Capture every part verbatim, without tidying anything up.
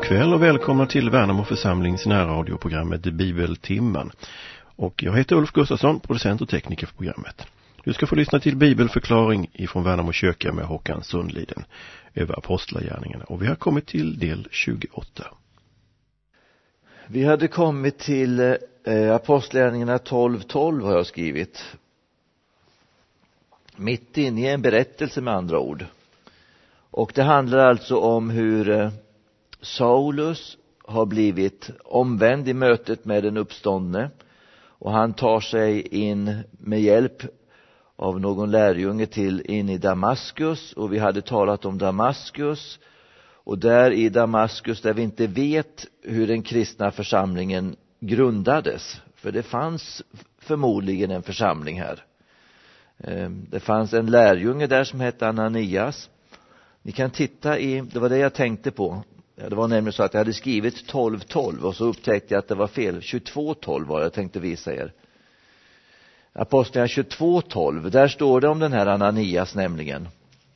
kväll och välkomna till Värnamo församlings närradioprogrammet Bibeltimmen. Och jag heter Ulf Gustafsson, producent och tekniker för programmet. Du ska få lyssna till bibelförklaring ifrån Värnamo kyrka med Håkan Sundliden över apostlagärningarna. Och vi har kommit till del tjugoåtta. Vi hade kommit till eh, apostlagärningarna tolv tolv har jag skrivit. Mitt inne i en berättelse med andra ord. Och det handlar alltså om hur eh, Saulus har blivit omvänd i mötet med den uppståndne. Och han tar sig in med hjälp av någon lärjunge till in i Damaskus. Och vi hade talat om Damaskus. Och där i Damaskus där vi inte vet hur den kristna församlingen grundades. För det fanns förmodligen en församling här. Det fanns en lärjunge där som hette Ananias. Ni kan titta i, det var det jag tänkte på. Det var nämligen så att jag hade skrivit tolv tolv och så upptäckte jag att det var fel. tjugotvå tolv var det jag tänkte visa er. Apostlagärningarna tjugotvå tolv, där står det om den här Ananias nämligen.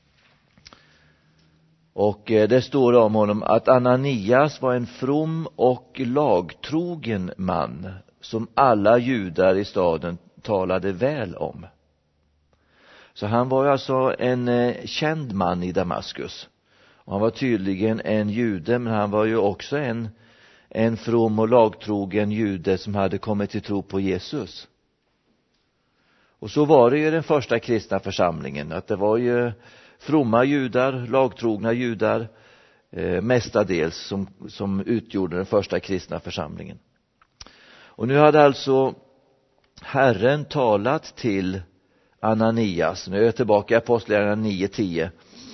Och det står om honom att Ananias var en from och lagtrogen man som alla judar i staden talade väl om. Så han var alltså en känd man i Damaskus. Och han var tydligen en jude, men han var ju också en, en from och lagtrogen jude som hade kommit till tro på Jesus. Och så var det ju den första kristna församlingen, att det var ju fromma judar, lagtrogna judar, eh, mestadels som, som utgjorde den första kristna församlingen. Och nu hade alltså Herren talat till Ananias, nu är jag tillbaka i apostlagärningarna nio tio,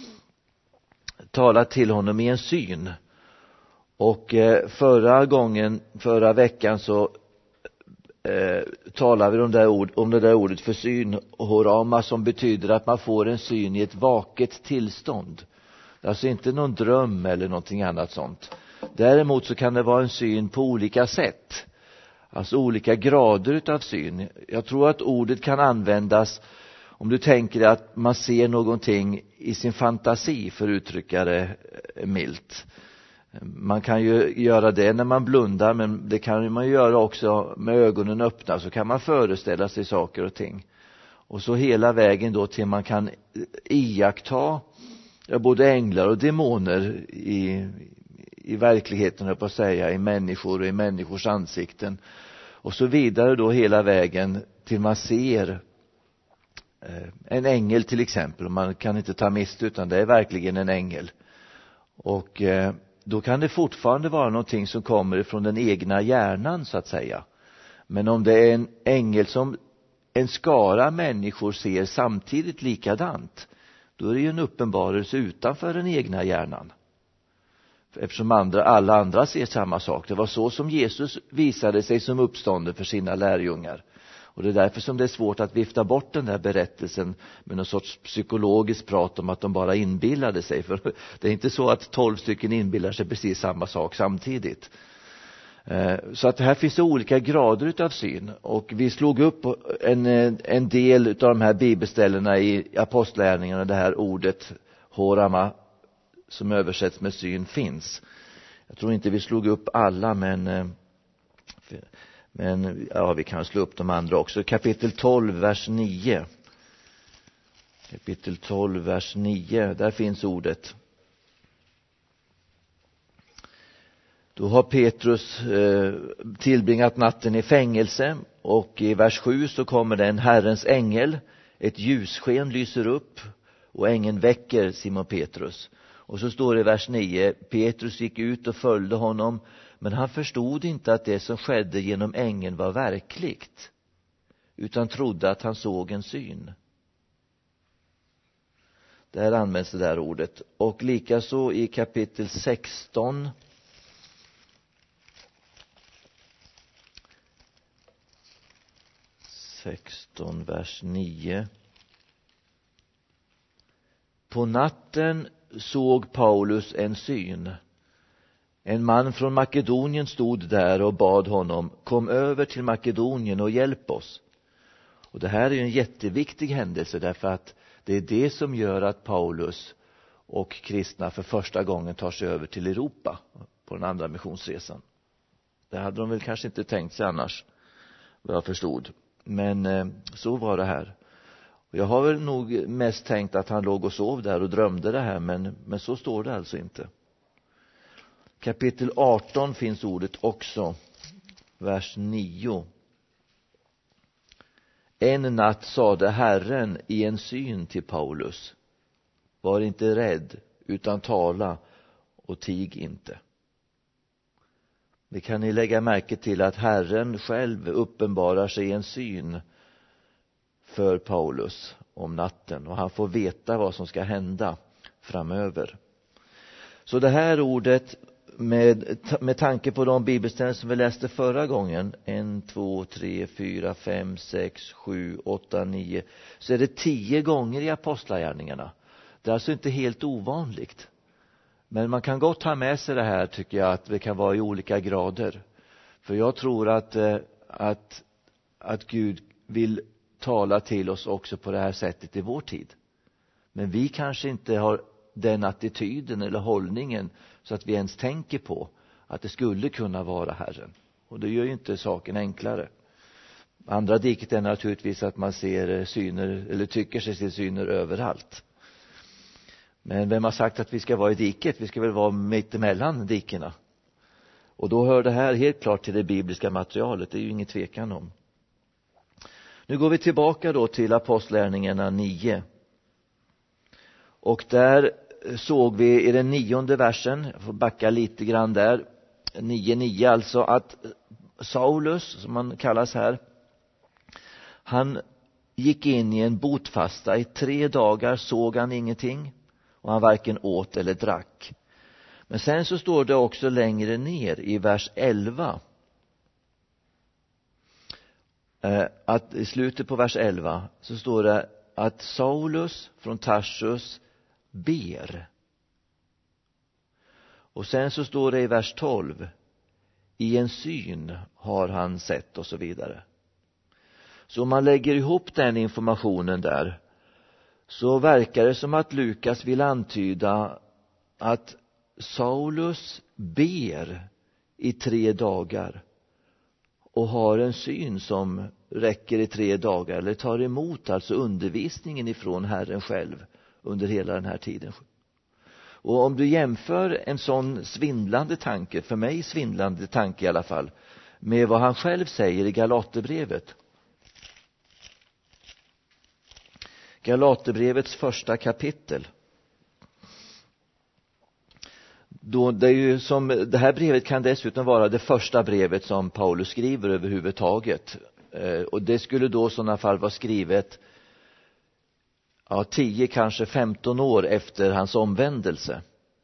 talat till honom i en syn. Och eh, förra gången, förra veckan så eh, talade vi om det, där ord, om det där ordet för syn, horama, som betyder att man får en syn i ett vaket tillstånd. Alltså inte någon dröm eller någonting annat sånt. Däremot så kan det vara en syn på olika sätt. Alltså olika grader utav syn. Jag tror att ordet kan användas om du tänker att man ser någonting i sin fantasi, för att uttrycka det milt. Man kan ju göra det när man blundar, men det kan man ju göra också med ögonen öppna, så kan man föreställa sig saker och ting. Och så hela vägen då till man kan iaktta ja, både änglar och demoner i, i verkligheten, jag på att säga, i människor och i människors ansikten. Och så vidare då hela vägen till man ser en ängel till exempel. Man kan inte ta miste, utan det är verkligen en ängel. Och eh, då kan det fortfarande vara någonting som kommer från den egna hjärnan så att säga. Men om det är en ängel som en skara människor ser samtidigt likadant, då är det ju en uppenbarelse utanför den egna hjärnan. Eftersom andra, alla andra ser samma sak. Det var så som Jesus visade sig som uppstånden för sina lärjungar. Och det är därför som det är svårt att vifta bort den där berättelsen med någon sorts psykologiskt prat om att de bara inbillade sig. För det är inte så att tolv stycken inbillar sig precis samma sak samtidigt. Så att här finns det olika grader utav syn. Och vi slog upp en, en del utav de här bibelställena i apostlagärningarna, det här ordet horama som översätts med syn finns. Jag tror inte vi slog upp alla, men... Men ja, vi kan slå upp de andra också. Kapitel tolv, vers nio. Kapitel tolv, vers nio. Där finns ordet. Då har Petrus eh, tillbringat natten i fängelse. Och i vers sju så kommer det en Herrens ängel. Ett ljussken lyser upp. Och ängeln väcker Simon Petrus. Och så står det i vers nio. Petrus gick ut och följde honom. Men han förstod inte att det som skedde genom ängeln var verkligt, utan trodde att han såg en syn. Där används det där ordet. Och likaså i kapitel sexton. sexton, vers nio. På natten såg Paulus en syn. En man från Makedonien stod där och bad honom: kom över till Makedonien och hjälp oss. Och det här är ju en jätteviktig händelse, därför att det är det som gör att Paulus och kristna för första gången tar sig över till Europa. på den andra missionsresan. Det hade de väl kanske inte tänkt sig annars, vad jag förstod. Men eh, så var det här. Och jag har väl nog mest tänkt att han låg och sov där och drömde det här, men, men så står det alltså inte. Kapitel arton finns ordet också, vers nio. En natt sade Herren i en syn till Paulus: var inte rädd, utan tala och tig inte. Det kan ni lägga märke till, att Herren själv uppenbarar sig i en syn för Paulus om natten, och han får veta vad som ska hända framöver. Så det här ordet, med, med tanke på de bibelställen som vi läste förra gången, en, två, tre, fyra, fem, sex, sju, åtta, nio, så är det tio gånger i apostlagärningarna. Det är alltså inte helt ovanligt. Men man kan gott ha med sig det här, tycker jag, att det kan vara i olika grader. För jag tror att, att, att Gud vill tala till oss också på det här sättet i vår tid. Men vi kanske inte har den attityden eller hållningen så att vi ens tänker på att det skulle kunna vara Herren. Och det gör ju inte saken enklare. Andra diket är naturligtvis att man ser syner, eller tycker sig se syner överallt. Men vem har sagt att vi ska vara i diket? Vi ska väl vara mitt emellan dikena. Och då hör det här helt klart till det bibliska materialet. Det är ju ingen tvekan om. Nu går vi tillbaka då till apostlagärningarna nio. Och där såg vi i den nionde versen, jag får backa lite grann där, nio nio alltså, att Saulus, som han kallas här, han gick in i en botfasta. I tre dagar såg han ingenting, och han varken åt eller drack. Men sen så står det också längre ner i vers elva, att i slutet på vers elva så står det att Saulus från Tarsus ber. Och sen så står det i vers tolv, i en syn har han sett, och så vidare. Så om man lägger ihop den informationen där, så verkar det som att Lukas vill antyda att Saulus ber i tre dagar och har en syn som räcker i tre dagar, eller tar emot alltså undervisningen ifrån Herren själv under hela den här tiden. Och om du jämför en sån svindlande tanke, för mig svindlande tanke i alla fall, med vad han själv säger i Galaterbrevet. Galaterbrevets första kapitel. Då det, är ju som, det här brevet kan dessutom vara det första brevet som Paulus skriver överhuvudtaget. Eh, och det skulle då i sådana fall vara skrivet ja, tio, kanske femton år efter hans omvändelse.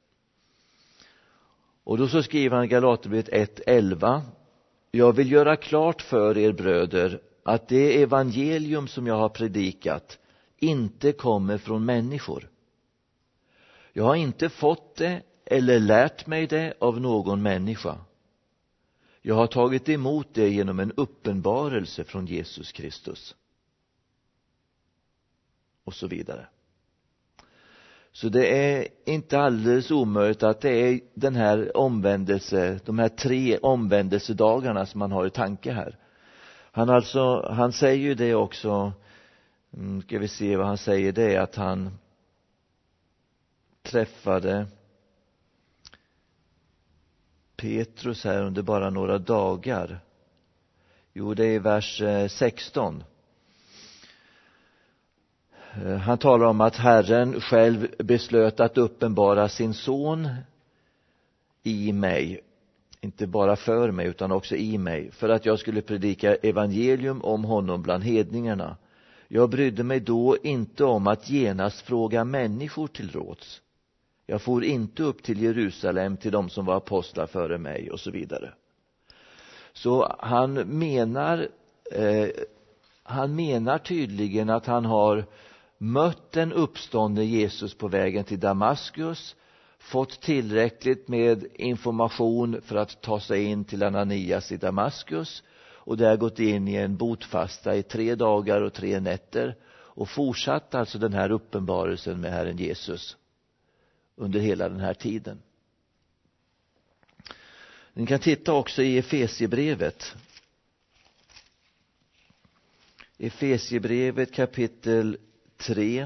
Och då så skriver han Galaterbrevet ett elva. Jag vill göra klart för er bröder att det evangelium som jag har predikat inte kommer från människor. Jag har inte fått det eller lärt mig det av någon människa. Jag har tagit emot det genom en uppenbarelse från Jesus Kristus. Och så vidare. Så det är inte alldeles omöjligt att det är den här omvändelse, de här tre omvändelsedagarna som man har i tanke här. Han alltså, han säger ju det också, ska vi se vad han säger, det är att han träffade Petrus här under bara några dagar. Jo, det är vers sexton. Han talar om att Herren själv beslöt att uppenbara sin son i mig. Inte bara för mig utan också i mig. För att jag skulle predika evangelium om honom bland hedningarna. Jag brydde mig då inte om att genast fråga människor till råds. Jag får inte upp till Jerusalem till de som var apostlar före mig, och så vidare. Så han menar, eh, han menar tydligen att han har mött en uppstående Jesus på vägen till Damaskus, fått tillräckligt med information för att ta sig in till Ananias i Damaskus, och där gått in i en botfasta i tre dagar och tre nätter och fortsatt alltså den här uppenbarelsen med Herren Jesus under hela den här tiden. Ni kan titta också i Efesiebrevet. Efesiebrevet kapitel tre.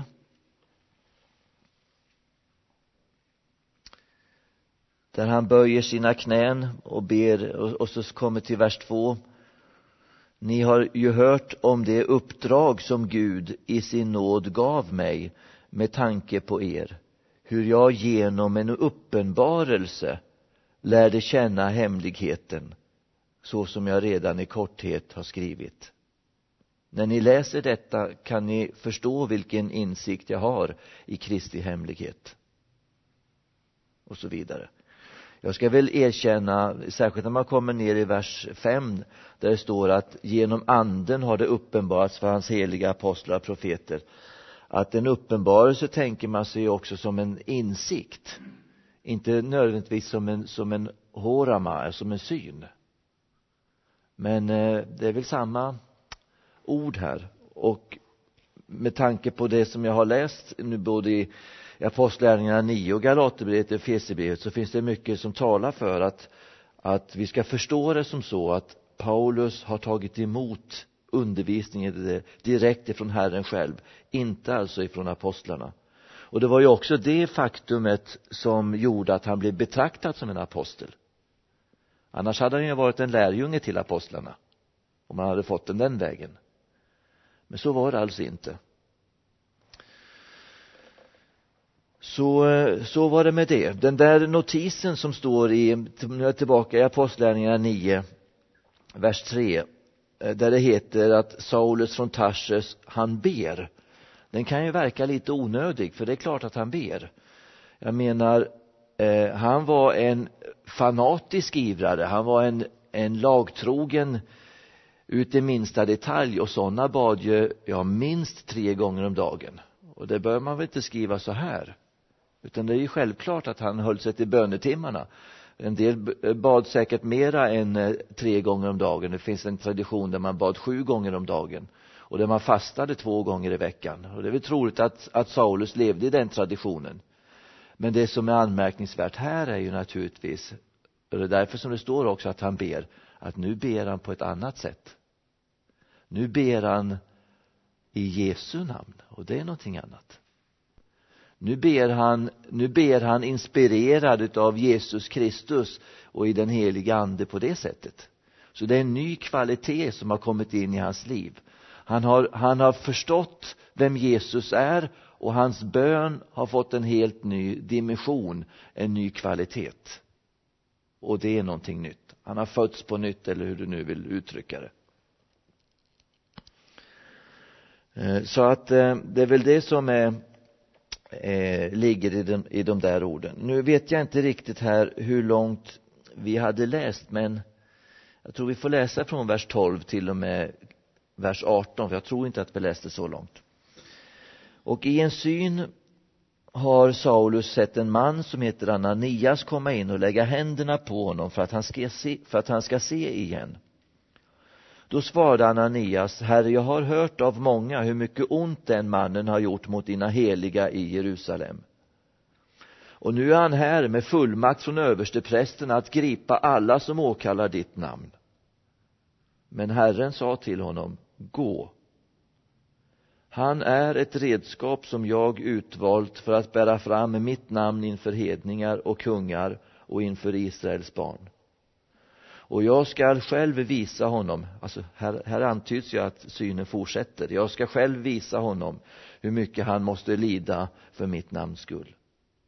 Där han böjer sina knän och ber, och, och så kommer till vers två. Ni har ju hört om det uppdrag som Gud i sin nåd gav mig med tanke på er. Hur jag genom en uppenbarelse lärde känna hemligheten, så som jag redan i korthet har skrivit. När ni läser detta kan ni förstå vilken insikt jag har i Kristi hemlighet. Och så vidare. Jag ska väl erkänna, särskilt när man kommer ner i vers fem, där det står att genom anden har det uppenbarats för hans heliga apostlar och profeter. Att en uppenbarelse tänker man sig också som en insikt. Inte nödvändigtvis som en, som en horama, som en syn. Men eh, det är väl samma ord här. Och med tanke på det som jag har läst nu både i Apostlagärningarna nio och Galaterbrevet och Efesierbrevet, så finns det mycket som talar för att, att vi ska förstå det som så att Paulus har tagit emot undervisningen direkt ifrån Herren själv, inte alltså ifrån apostlarna. Och det var ju också det faktumet som gjorde att han blev betraktad som en apostel. Annars hade han ju varit en lärjunge till apostlarna om man hade fått den den vägen. Men så var det alltså inte. Så, så var det med det. Den där notisen som står i, tillbaka i Apostlagärningarna nio, vers tre, där det heter att Saulus från Tarsus, han ber. Den kan ju verka lite onödig, för det är klart att han ber. Jag menar, eh, han var en fanatisk ivrare. Han var en, en lagtrogen ut i minsta detalj, och sådana bad ju ja, minst tre gånger om dagen. Och det bör man väl inte skriva så här. Utan det är ju självklart att han höll sig till bönetimmarna. En del bad säkert mera än tre gånger om dagen. Det finns en tradition där man bad sju gånger om dagen. Och där man fastade två gånger i veckan. Och det är väl troligt att, att Saulus levde i den traditionen. Men det som är anmärkningsvärt här är ju naturligtvis, och det är därför som det står också att han ber, att nu ber han på ett annat sätt. Nu ber han i Jesu namn, och det är någonting annat. Nu ber han, nu ber han inspirerad av Jesus Kristus och i den heliga ande på det sättet. Så det är en ny kvalitet som har kommit in i hans liv. Han har, han har förstått vem Jesus är, och hans bön har fått en helt ny dimension, en ny kvalitet. Och det är någonting nytt. Han har fötts på nytt, eller hur du nu vill uttrycka det. Så att det är väl det som är, eh, ligger i de, i de där orden. Nu vet jag inte riktigt här hur långt vi hade läst, men jag tror vi får läsa från vers tolv till och med vers arton, för jag tror inte att vi läste så långt. Och i en syn har Saulus sett en man som heter Ananias komma in och lägga händerna på honom för att han ska se, för att han ska se igen. Då svarade Ananias: Herre, jag har hört av många hur mycket ont den mannen har gjort mot dina heliga i Jerusalem. Och nu är han här med fullmakt från översteprästen att gripa alla som åkallar ditt namn. Men Herren sa till honom: gå. Han är ett redskap som jag utvalt för att bära fram mitt namn inför hedningar och kungar och inför Israels barn. Och jag ska själv visa honom, alltså här, här antyds ju att synen fortsätter. Jag ska själv visa honom hur mycket han måste lida för mitt namns skull.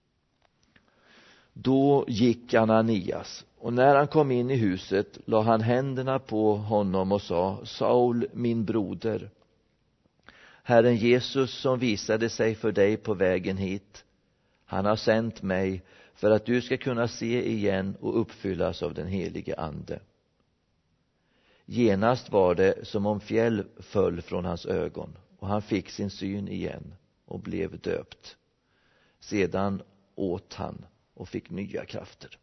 Då gick Ananias, och när han kom in i huset la han händerna på honom och sa: Saul, min broder, Herren Jesus som visade sig för dig på vägen hit, han har sänt mig för att du ska kunna se igen och uppfyllas av den helige ande. Genast var det som om fjäll föll från hans ögon, och han fick sin syn igen och blev döpt. Sedan åt han och fick nya krafter.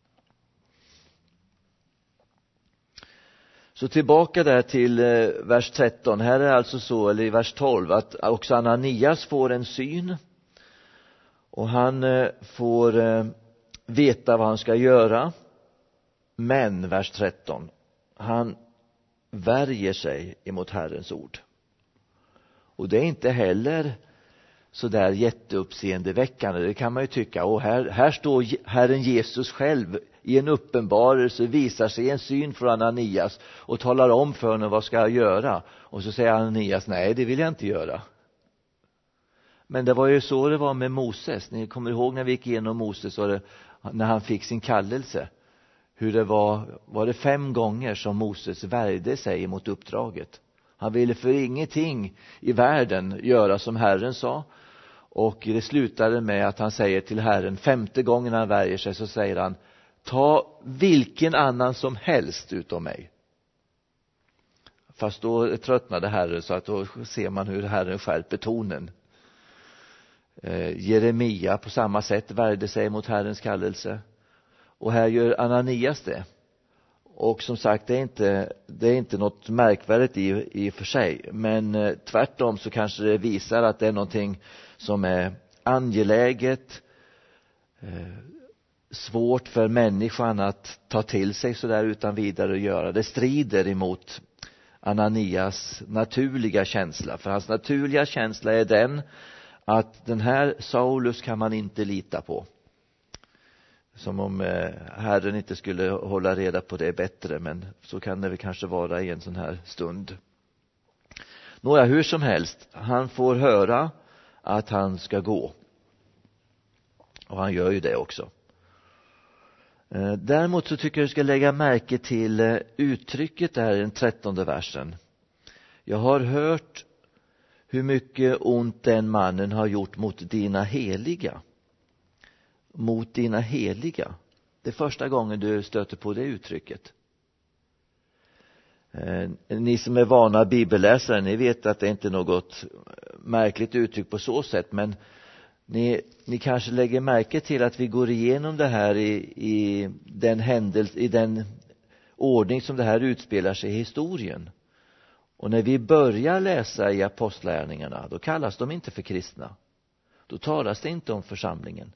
Så tillbaka där till eh, vers tretton. Här är alltså så, eller i vers tolv, att också Ananias får en syn. Och han eh, får eh, veta vad han ska göra. men, vers tretton, han värjer sig emot Herrens ord. Och det är inte heller så där jätteuppseendeväckande. Det kan man ju tycka. Och här, här står Herren Jesus själv i en uppenbarelse, visar sig i en syn från Ananias och talar om för honom vad ska jag göra. Och så säger Ananias, nej det vill jag inte göra. Men det var ju så det var med Moses. Ni kommer ihåg när vi gick igenom Moses och det, när han fick sin kallelse. Hur det var, var det fem gånger som Moses värjde sig mot uppdraget. Han ville för ingenting i världen göra som Herren sa. Och det slutade med att han säger till Herren, femte gången han värjer sig så säger han, ta vilken annan som helst utom mig. Fast då tröttnade Herren, så att då ser man hur Herren skärper tonen. Eh, Jeremia på samma sätt värjde sig mot Herrens kallelse. Och här gör Ananias det. Och som sagt, det är inte, det är inte något märkvärdigt i, i för sig. Men eh, tvärtom så kanske det visar att det är någonting som är angeläget, eh, svårt för människan att ta till sig så där utan vidare och göra. Det strider emot Ananias naturliga känsla. För hans naturliga känsla är den att den här Saulus kan man inte lita på. Som om eh, Herren inte skulle hålla reda på det bättre, men så kan det väl kanske vara i en sån här stund. Nåja, hur som helst, han får höra att han ska gå. Och han gör ju det också. Eh, däremot så tycker jag du ska lägga märke till eh, uttrycket där i den trettonde versen. Jag har hört hur mycket ont den mannen har gjort mot dina heliga. Mot dina heliga. Det är första gången du stöter på det uttrycket. Eh, ni som är vana bibelläsare, ni vet att det inte är något märkligt uttryck på så sätt. Men ni, ni kanske lägger märke till att vi går igenom det här i, i, den händelse, i den ordning som det här utspelar sig i historien. Och när vi börjar läsa i apostlärningarna, då kallas de inte för kristna. Då talas det inte om församlingen.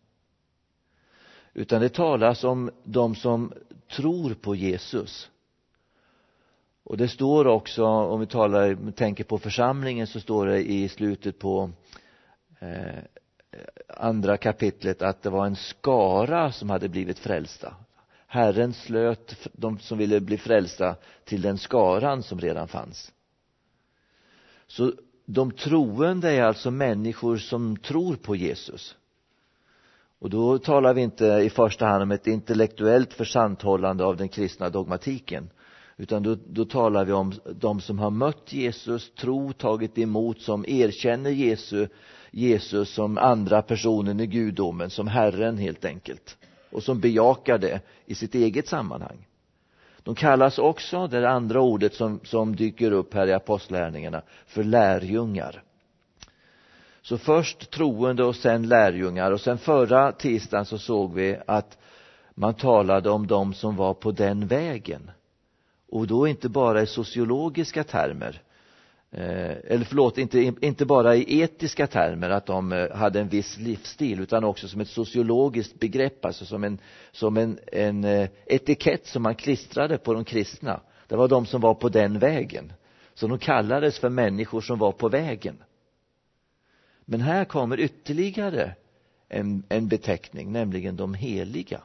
Utan det talas om de som tror på Jesus. Och det står också, om vi talar, tänker på församlingen, så står det i slutet på eh, andra kapitlet att det var en skara som hade blivit frälsta. Herren slöt de som ville bli frälsta till den skaran som redan fanns. Så de troende är alltså människor som tror på Jesus. Och då talar vi inte i första hand om ett intellektuellt försanthållande av den kristna dogmatiken. Utan då, då talar vi om de som har mött Jesus, tro, tagit emot, som erkänner Jesus, Jesus som andra personen i gudomen, som Herren helt enkelt. Och som bejakar det i sitt eget sammanhang. De kallas också, det andra ordet som, som dyker upp här i apostlärningarna, för lärjungar. Så först troende och sen lärjungar. Och sen förra tisdagen så såg vi att man talade om de som var på den vägen. Och då inte bara i sociologiska termer. Eh, eller förlåt, inte, inte bara i etiska termer att de hade en viss livsstil. Utan också som ett sociologiskt begrepp. Alltså som en, som en, en etikett som man klistrade på de kristna. Det var de som var på den vägen. Så de kallades för människor som var på vägen. Men här kommer ytterligare en, en beteckning, nämligen de heliga.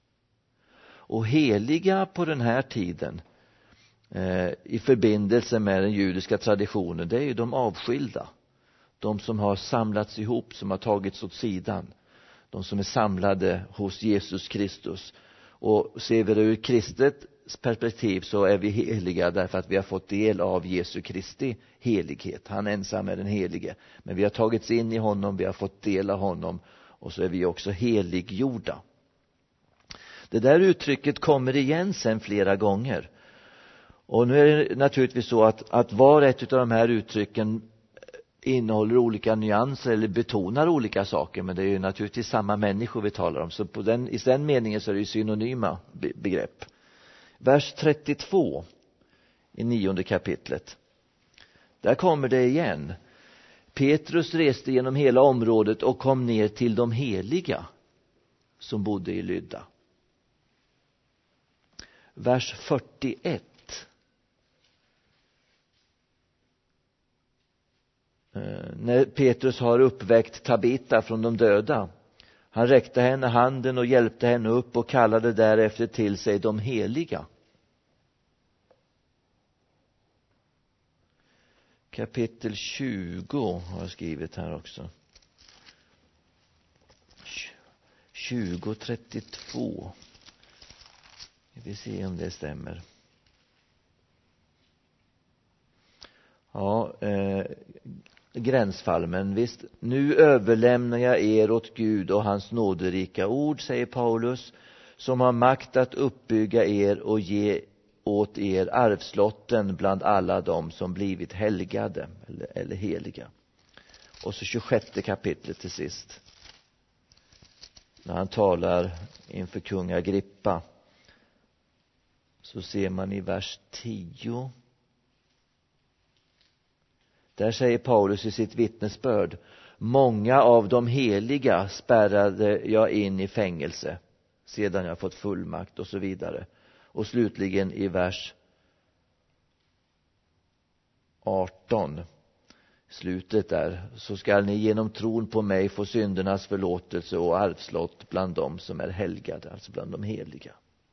Och heliga på den här tiden eh, i förbindelse med den judiska traditionen, det är ju de avskilda. De som har samlats ihop, som har tagits åt sidan. De som är samlade hos Jesus Kristus. Och ser vi det ur kristet perspektiv så är vi heliga därför att vi har fått del av Jesu Kristi helighet. Han ensam är den helige. Men vi har tagits in i honom, vi har fått del av honom och så är vi också heliggjorda. Det där uttrycket kommer igen sen flera gånger. Och nu är det naturligtvis så att, att var ett av de här uttrycken innehåller olika nyanser eller betonar olika saker, men det är ju naturligtvis samma människor vi talar om. Så på den, i den meningen så är det ju synonyma begrepp. Vers trettiotvå i nionde kapitlet. Där kommer det igen. Petrus reste genom hela området och kom ner till de heliga som bodde i Lydda. vers fyrtioett. När Petrus har uppväckt Tabita från de döda. Han räckte henne handen och hjälpte henne upp och kallade därefter till sig de heliga. Kapitel tjugo har jag skrivit här också. tjugo trettiotvå. Vi får se om det stämmer. Ja, eh, gränsfall, men visst. Nu överlämnar jag er åt Gud och hans nåderika ord, säger Paulus, som har makt att uppbygga er och ge åt er arvslotten bland alla dem som blivit helgade eller, eller heliga. Och så tjugosjätte kapitlet till sist. När han talar inför kung Agrippa, så ser man i vers tio. Där säger Paulus i sitt vittnesbörd: många av de heliga spärrade jag in i fängelse sedan jag fått fullmakt, och så vidare. Och slutligen i vers arton, slutet där: så skall ni genom tron på mig få syndernas förlåtelse och arvslott bland dem som är helgade, alltså bland de heliga.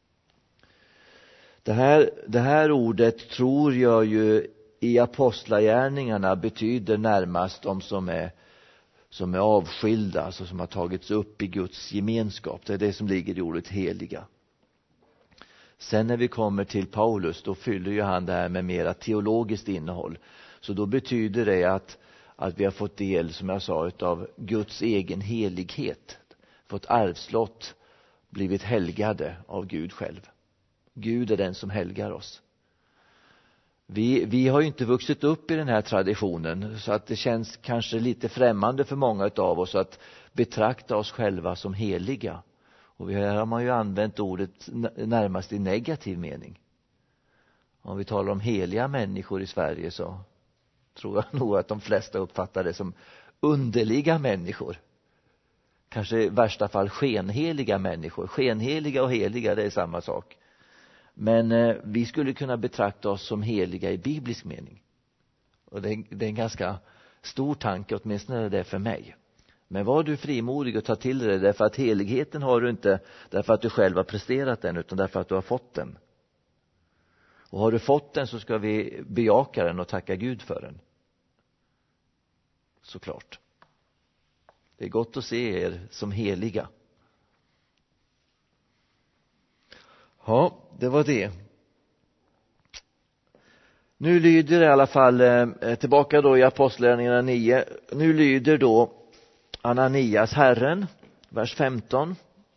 Det här, det här ordet tror jag ju i apostlagärningarna betyder närmast de som är, som är avskilda, alltså som har tagits upp i Guds gemenskap. Det är det som ligger i ordet heliga. Sen när vi kommer till Paulus, då fyller ju han det här med mera teologiskt innehåll. Så då betyder det att, att vi har fått del, som jag sa, av Guds egen helighet. Fått arvslott, blivit helgade av Gud själv. Gud är den som helgar oss. Vi, vi har ju inte vuxit upp i den här traditionen, så att det känns kanske lite främmande för många av oss att betrakta oss själva som heliga. Och vi har man ju använt ordet närmast i negativ mening. Om vi talar om heliga människor i Sverige, så tror jag nog att de flesta uppfattar det som underliga människor. Kanske i värsta fall skenheliga människor. Skenheliga och heliga, det är samma sak. Men eh, vi skulle kunna betrakta oss som heliga i biblisk mening. Och det är, det är en ganska stor tanke, åtminstone är det för mig. Men var du frimodig och ta till dig det, därför att heligheten har du inte därför att du själv har presterat den, utan därför att du har fått den. Och har du fått den, så ska vi bejaka den och tacka Gud för den. Såklart. Det är gott att se er som heliga. Ja, det var det. Nu lyder i alla fall, eh, tillbaka då i Apostlagärningarna nio. Nu lyder då Ananias Herren, vers femton.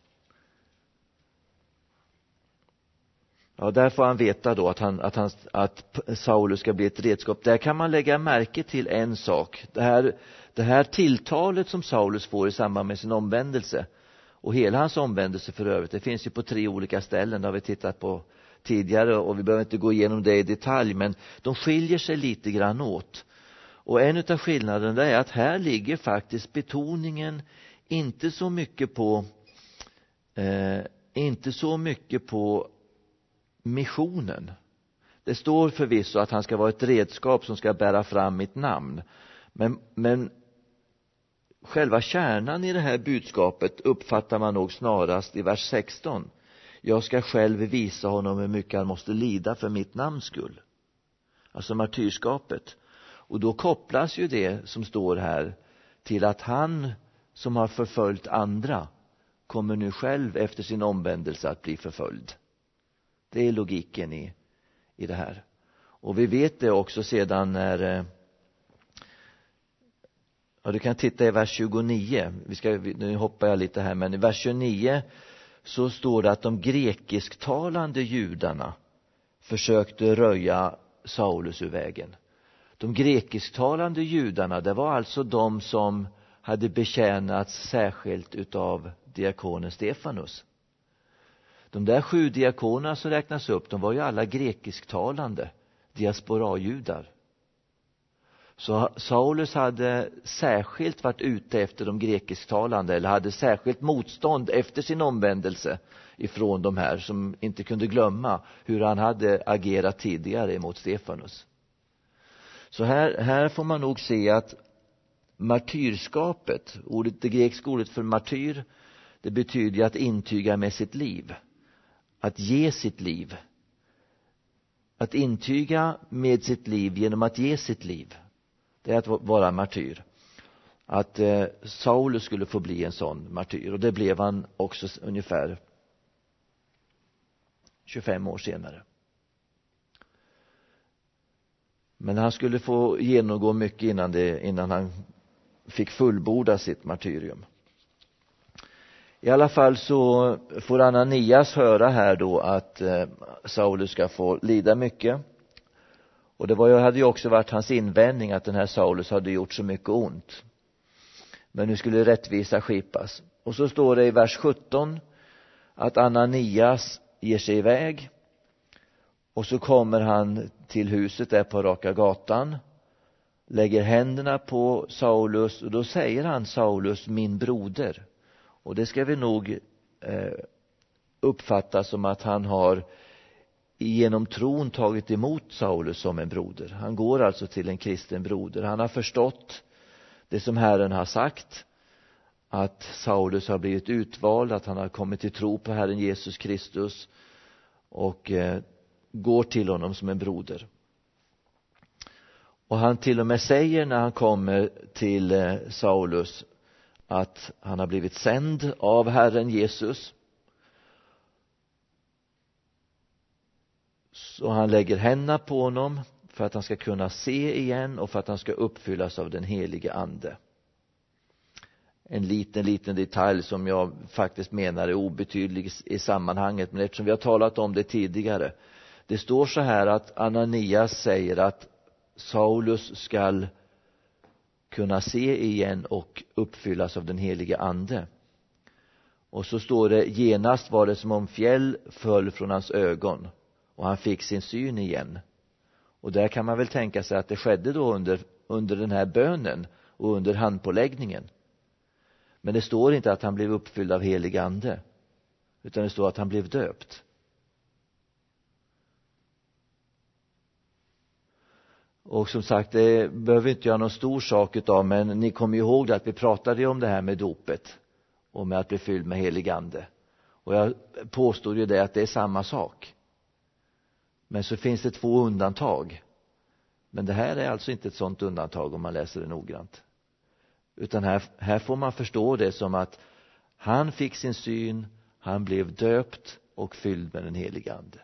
Ja, där får han veta då att, han, att, han, att Saulus ska bli ett redskap. Där kan man lägga märke till en sak. Det här, det här tilltalet som Saulus får i samband med sin omvändelse, och hela hans omvändelse för övrigt, det finns ju på tre olika ställen. Det har vi tittat på tidigare och vi behöver inte gå igenom det i detalj, men de skiljer sig lite grann åt. Och en av skillnaderna är att här ligger faktiskt betoningen inte så mycket på eh, inte så mycket på missionen. Det står förvisso att han ska vara ett redskap som ska bära fram mitt namn. Men, men själva kärnan i det här budskapet uppfattar man nog snarast i vers sexton. Jag ska själv visa honom hur mycket han måste lida för mitt namns skull. Alltså martyrskapet. Och då kopplas ju det som står här till att han som har förföljt andra kommer nu själv efter sin omvändelse att bli förföljd. Det är logiken i, i det här. Och vi vet det också sedan när, ja, du kan titta i vers tjugonio. Vi ska, nu hoppar jag lite här, men i vers tjugonio så står det att de grekisktalande judarna försökte röja Saulus ur vägen. De grekisktalande judarna, det var alltså de som hade betjänats särskilt utav diakonen Stefanus. De där sju diakonerna som räknas upp, de var ju alla grekisktalande diasporajudar. Så Saulus hade särskilt varit ute efter de grekisktalande, eller hade särskilt motstånd efter sin omvändelse ifrån de här som inte kunde glömma hur han hade agerat tidigare mot Stefanus. Så här, här får man nog se att martyrskapet, ordet, det grekiska ordet för martyr, det betyder att intyga med sitt liv, att ge sitt liv, att intyga med sitt liv genom att ge sitt liv. Det är att vara martyr. Att eh, Saulus skulle få bli en sån martyr, och det blev han också ungefär tjugofem år senare. Men han skulle få genomgå mycket innan, det, innan han fick fullborda sitt martyrium. I alla fall så får Ananias höra här då att eh, Saulus ska få lida mycket. Och det var ju, hade ju också varit hans invändning att den här Saulus hade gjort så mycket ont. Men nu skulle rättvisa skipas. Och så står det i vers sjutton att Ananias ger sig iväg. Och så kommer han till huset där på Raka gatan. Lägger händerna på Saulus, och då säger han Saulus, min broder. Och det ska vi nog eh, uppfatta som att han har genom tron tagit emot Saulus som en broder. Han går alltså till en kristen broder. Han har förstått det som Herren har sagt, att Saulus har blivit utvald, att han har kommit till tro på Herren Jesus Kristus, och eh, går till honom som en broder. Och han till och med säger när han kommer till eh, Saulus att han har blivit sänd av Herren Jesus. Så han lägger händerna på honom för att han ska kunna se igen och för att han ska uppfyllas av den helige ande. En liten, liten detalj som jag faktiskt menar är obetydlig i sammanhanget, men eftersom vi har talat om det tidigare. Det står så här att Ananias säger att Saulus skall kunna se igen och uppfyllas av den helige ande. Och så står det, genast var det som om fjäll föll från hans ögon och han fick sin syn igen. Och där kan man väl tänka sig att det skedde då under, under den här bönen och under handpåläggningen. Men det står inte att han blev uppfylld av helig ande, utan det står att han blev döpt. Och som sagt, det behöver inte göra någon stor sak utav, men ni kommer ihåg att vi pratade om det här med dopet och med att bli fylld med helig ande. Och jag påstår ju det att det är samma sak. Men så finns det två undantag. Men det här är alltså inte ett sådant undantag om man läser det noggrant. Utan här, här får man förstå det som att han fick sin syn, han blev döpt och fylld med den helige ande.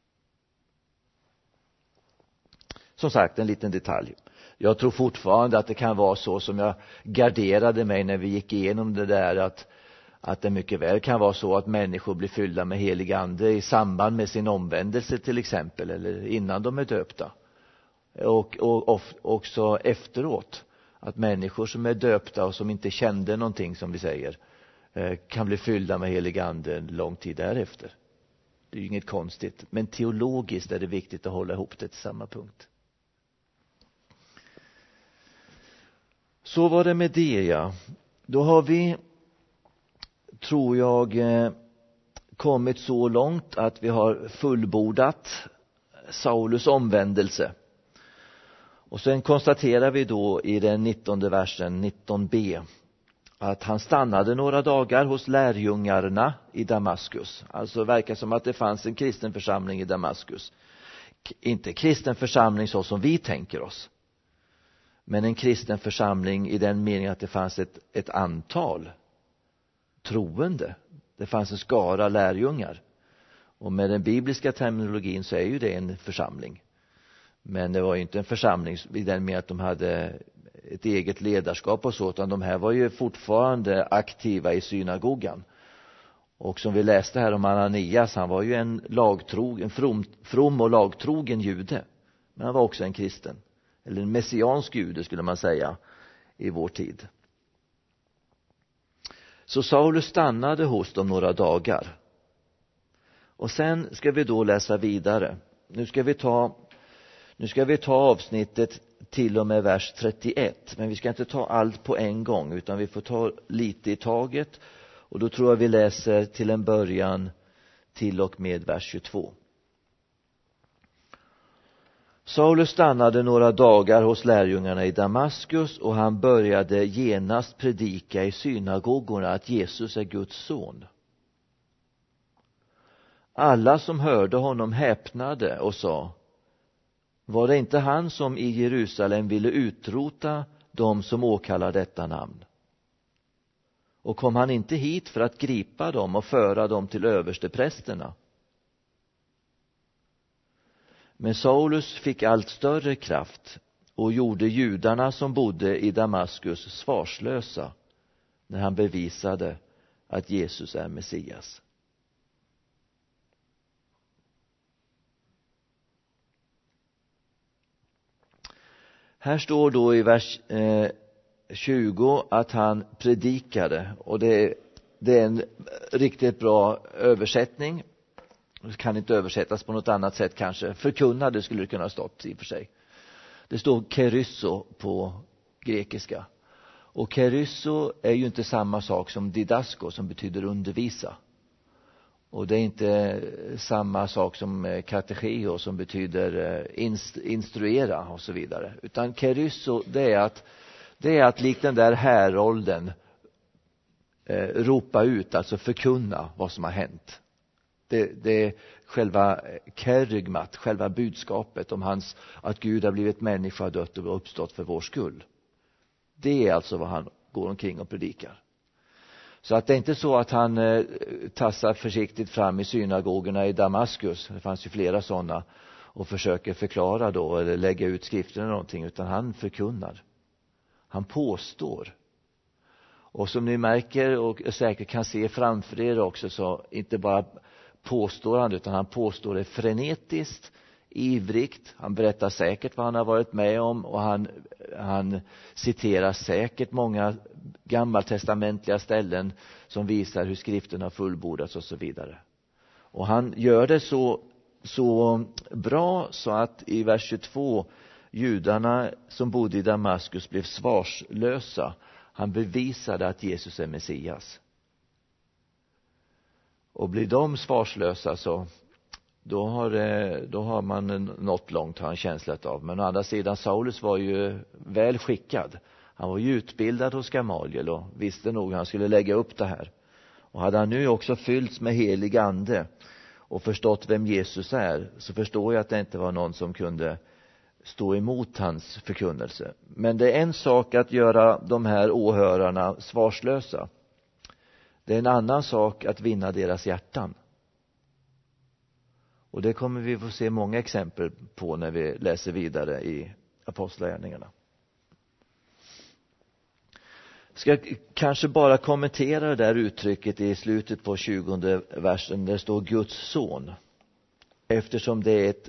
Som sagt, en liten detalj. Jag tror fortfarande att det kan vara så som jag garderade mig när vi gick igenom det där, att, att det mycket väl kan vara så att människor blir fyllda med helig ande i samband med sin omvändelse till exempel, eller innan de är döpta. Och, och, och också efteråt, att människor som är döpta och som inte kände någonting, som vi säger, kan bli fyllda med helig ande en lång tid därefter. Det är ju inget konstigt, men teologiskt är det viktigt att hålla ihop det till samma punkt. Så var det med det, ja. Då har vi, tror jag, kommit så långt att vi har fullbordat Saulus omvändelse. Och sen konstaterar vi då i den nittonde versen, nitton b, att han stannade några dagar hos lärjungarna i Damaskus. Alltså verkar som att det fanns en kristen församling i Damaskus. Inte kristen församling så som vi tänker oss, men en kristen församling i den meningen att det fanns ett, ett antal troende. Det fanns en skara lärjungar. Och med den bibliska terminologin så är ju det en församling. Men det var ju inte en församling i den meningen att de hade ett eget ledarskap och så, utan de här var ju fortfarande aktiva i synagogan. Och som vi läste här om Ananias, han var ju en lagtrog, en from, from och lagtrogen jude. Men han var också en kristen. Eller en messiansk jude skulle man säga i vår tid. Så Saulus stannade hos dem några dagar. Och sen ska vi då läsa vidare. Nu ska vi ta, nu ska vi ta avsnittet till och med vers trettioett. Men vi ska inte ta allt på en gång, utan vi får ta lite i taget. Och då tror jag vi läser till en början till och med vers tjugotvå. Saulus stannade några dagar hos lärjungarna i Damaskus, och han började genast predika i synagogorna att Jesus är Guds son. Alla som hörde honom häpnade och sa: var det inte han som i Jerusalem ville utrota dem som åkallar detta namn? Och kom han inte hit för att gripa dem och föra dem till översteprästerna? Men Saulus fick allt större kraft och gjorde judarna som bodde i Damaskus svarslösa när han bevisade att Jesus är Messias. Här står då i vers eh, tjugo att han predikade, och det, det är en riktigt bra översättning. Det kan inte översättas på något annat sätt kanske. Förkunnade skulle det kunna ha stått i och för sig. Det står kerysso på grekiska. Och kerysso är ju inte samma sak som didasko, som betyder undervisa. Och det är inte samma sak som katekeo, som betyder instruera och så vidare. Utan kerysso, det är att, det är att likt den där härolden eh, ropa ut, alltså förkunna vad som har hänt. Det, det är själva kerygmat, själva budskapet om hans, att Gud har blivit människa, dött och uppstått för vår skull. Det är alltså vad han går omkring och predikar. Så att det är inte så att han eh, tassar försiktigt fram i synagogorna i Damaskus, det fanns ju flera sådana, och försöker förklara då eller lägga ut skriften eller någonting, utan han förkunnar. Han påstår. Och som ni märker och säkert kan se framför er också, så inte bara påstår han, utan han påstår det frenetiskt, ivrigt. Han berättar säkert vad han har varit med om, och han, han citerar säkert många gammaltestamentliga ställen som visar hur skriften har fullbordats och så vidare. Och han gör det så, så bra så att i vers tjugotvå judarna som bodde i Damaskus blev svarslösa. Han bevisade att Jesus är Messias. Och blir de svarslösa, så då har, då har man nått långt, har en känsla av. Men å andra sidan, Saulus var ju väl skickad. Han var ju utbildad hos Gamaliel och visste nog hur han skulle lägga upp det här. Och hade han nu också fyllts med helig ande och förstått vem Jesus är, så förstår jag att det inte var någon som kunde stå emot hans förkunnelse. Men det är en sak att göra de här åhörarna svarslösa. Det är en annan sak att vinna deras hjärtan. Och det kommer vi få se många exempel på när vi läser vidare i Apostlagärningarna. Ska kanske bara kommentera det där uttrycket i slutet på tjugonde versen där det står Guds son. Eftersom det är ett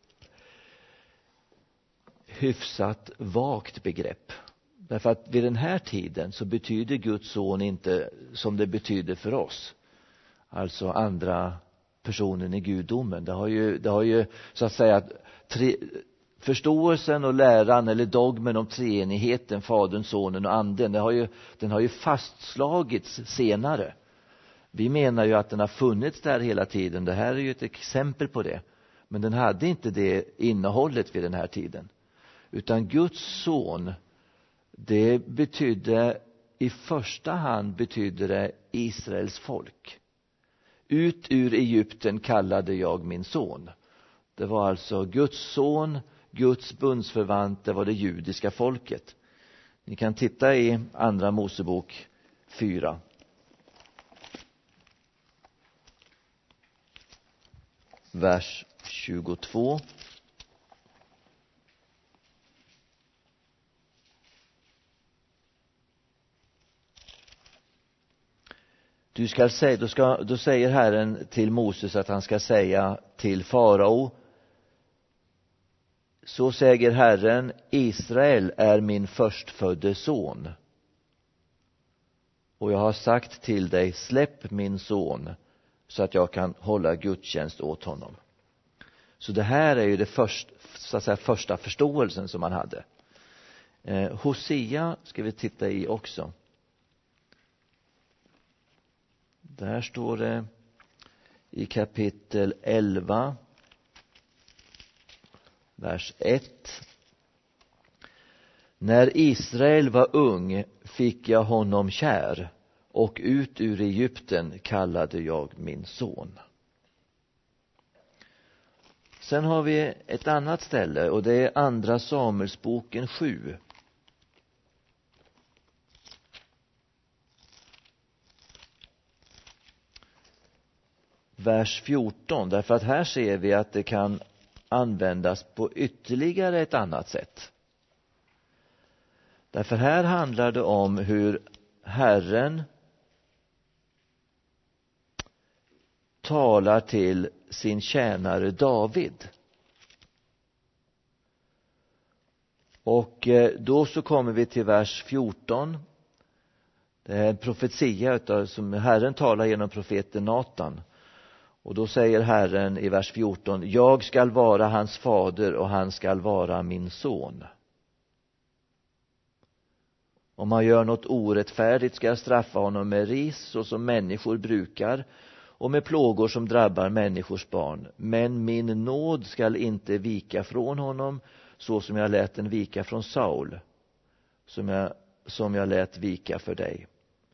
hyfsat vagt begrepp. Därför att vid den här tiden så betyder Guds son inte som det betyder för oss. Alltså andra personen i gudomen. Det har ju, det har ju så att säga tre, förståelsen och läran eller dogmen om treenigheten, Fadern, Sonen och Anden, det har ju, den har ju fastslagits senare. Vi menar ju att den har funnits där hela tiden. Det här är ju ett exempel på det. Men den hade inte det innehållet vid den här tiden. Utan Guds son, det betydde i första hand betydde det Israels folk. Ut ur Egypten kallade jag min son. Det var alltså Guds son, Guds bundsförvant, det var det judiska folket. Ni kan titta i andra Mosebok fyra. Vers tjugotvå. Du ska säga, då, ska, då säger Herren till Moses att han ska säga till farao: så säger Herren, Israel är min förstfödde son. Och jag har sagt till dig, släpp min son så att jag kan hålla gudstjänst åt honom. Så det här är ju det först, så att säga, första förståelsen som man hade. Eh, Hosea ska vi titta i också. Där står det i kapitel elva, vers ett. När Israel var ung fick jag honom kär, och ut ur Egypten kallade jag min son. Sen har vi ett annat ställe, och det är andra Samuelsboken sju. Vers fjorton, därför att här ser vi att det kan användas på ytterligare ett annat sätt. Därför här handlar det om hur Herren talar till sin tjänare David. Och då så kommer vi till vers fjorton. Det är en profetia utav, som Herren talar genom profeten Natan. Och då säger Herren i vers fjorton: jag skall vara hans fader och han skall vara min son. Om han gör något orättfärdigt ska jag straffa honom med ris, så som människor brukar, och med plågor som drabbar människors barn. Men min nåd skall inte vika från honom, så som jag lät den vika från Saul, som jag, som jag lät vika för dig.